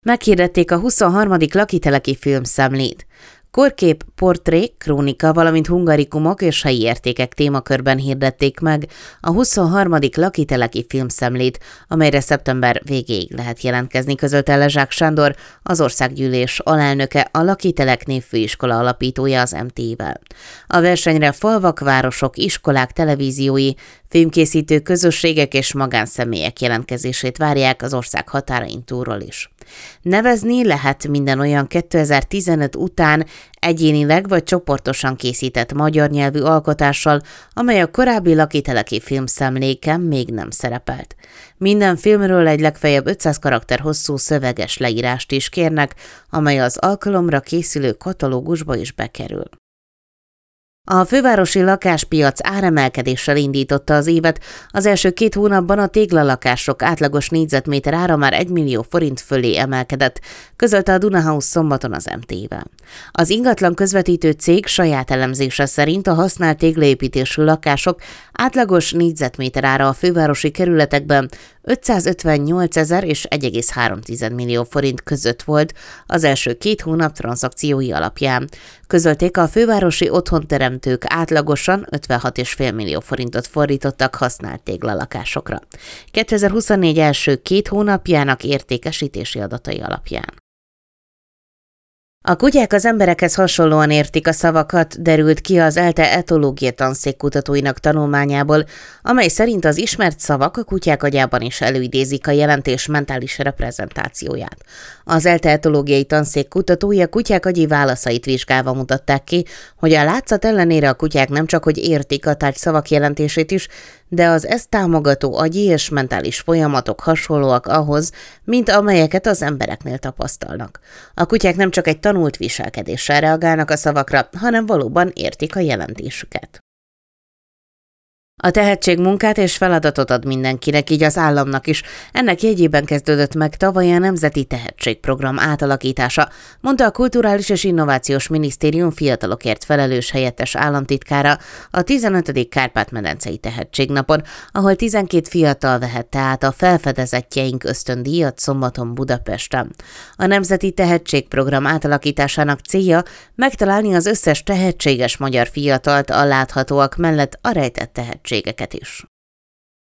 Meghirdették a 23. Lakiteleki filmszemlét. Korkép, portré, krónika, valamint hungarikumok és helyi értékek témakörben hirdették meg a 23. Lakiteleki filmszemlét, amelyre szeptember végéig lehet jelentkezni, közölte Lezsák Sándor, az országgyűlés alelnöke, a Lakitelek névfőiskola alapítója az MT-vel. A versenyre falvak, városok, iskolák, televíziói, filmkészítő közösségek és magánszemélyek jelentkezését várják az ország határain túlról is. Nevezni lehet minden olyan 2015 után egyénileg vagy csoportosan készített magyar nyelvű alkotással, amely a korábbi Lakiteleki filmszemléken még nem szerepelt. Minden filmről egy legfeljebb 500 karakter hosszú szöveges leírást is kérnek, amely az alkalomra készülő katalógusba is bekerül. A fővárosi lakáspiac áremelkedéssel indította az évet, az első 2 hónapban a téglalakások átlagos négyzetméter ára már 1 millió forint fölé emelkedett, közölte a Dunahouse szombaton az MT-vel. Az ingatlan közvetítő cég saját elemzése szerint a használt téglaépítésű lakások átlagos négyzetméter ára a fővárosi kerületekben 558 000 és 1,3 millió forint között volt az első 2 hónap tranzakciói alapján. Közölték, a fővárosi otthonteremtők átlagosan 56,5 millió forintot fordítottak használt téglalakásokra. 2024 első 2 hónapjának értékesítési adatai alapján. A kutyák az emberekhez hasonlóan értik a szavakat, derült ki az ELTE etológia tanszék kutatóinak tanulmányából, amely szerint az ismert szavak a kutyák agyában is előidézik a jelentés mentális reprezentációját. Az ELTE etológiai tanszék kutatói a kutyák agyi válaszait vizsgálva mutatták ki, hogy a látszat ellenére a kutyák nem csak hogy értik a tárgy szavak jelentését is, de az ezt támogató agyi és mentális folyamatok hasonlóak ahhoz, mint amelyeket az embereknél tapasztalnak. A kutyák nem csak egy tanult viselkedéssel reagálnak a szavakra, hanem valóban értik a jelentésüket. A tehetség munkát és feladatot ad mindenkinek, így az államnak is. Ennek jegyében kezdődött meg tavaly a Nemzeti Tehetségprogram átalakítása, mondta a Kulturális és Innovációs Minisztérium fiatalokért felelős helyettes államtitkára a 15. Kárpát-medencei Tehetségnapon, ahol 12 fiatal vehette át a Felfedezettjeink ösztöndíjat szombaton Budapesten. A Nemzeti Tehetségprogram átalakításának célja megtalálni az összes tehetséges magyar fiatalt a láthatóak mellett a rejtett tehetségeket is.